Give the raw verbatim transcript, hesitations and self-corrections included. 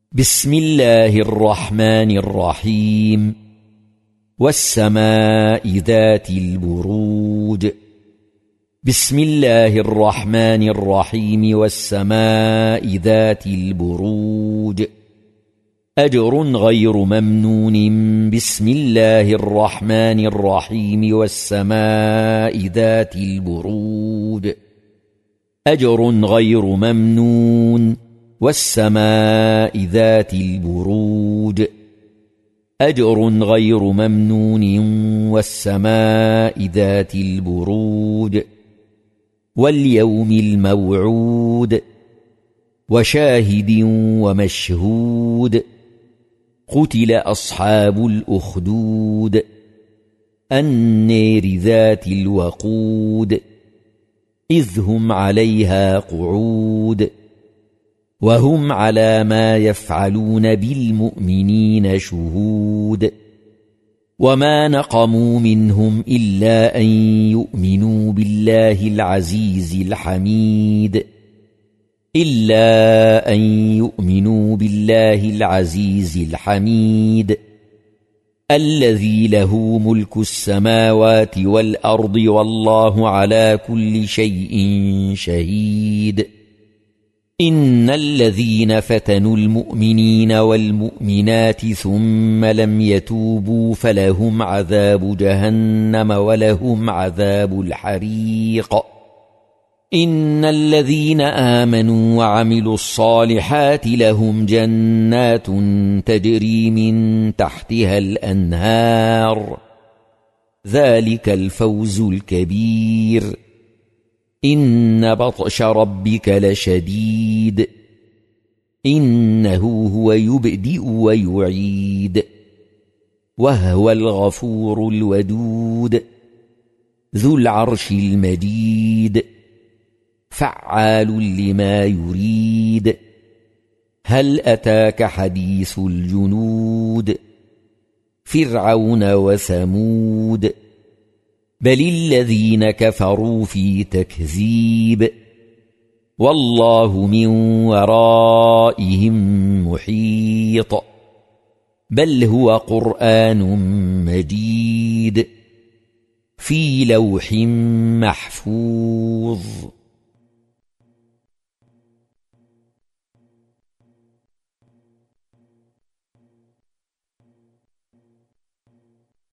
بسم الله الرحمن الرحيم والسماء ذات البروج بسم الله الرحمن الرحيم والسماء ذات البروج أجر غير ممنون بسم الله الرحمن الرحيم والسماء ذات البروج أجر غير ممنون والسماء ذات البروج أجر غير ممنون والسماء ذات البروج واليوم الموعود وشاهد ومشهود قتل أصحاب الأخدود النار ذات الوقود إذ هم عليها قعود وهم على ما يفعلون بالمؤمنين شهود وما نقموا منهم إلا أن يؤمنوا بالله العزيز الحميد إلا أن يؤمنوا بالله العزيز الحميد الذي له ملك السماوات والأرض والله على كل شيء شهيد إن الذين فتنوا المؤمنين والمؤمنات ثم لم يتوبوا فلهم عذاب جهنم ولهم عذاب الحريق إن الذين آمنوا وعملوا الصالحات لهم جنات تجري من تحتها الأنهار ذلك الفوز الكبير إن بطش ربك لشديد إنه هو يبدئ ويعيد وهو الغفور الودود ذو العرش المجيد فعال لما يريد هل أتاك حديث الجنود فرعون وثمود بل الذين كفروا في تكذيب والله من ورائهم محيط بل هو قرآن مجيد في لوح محفوظ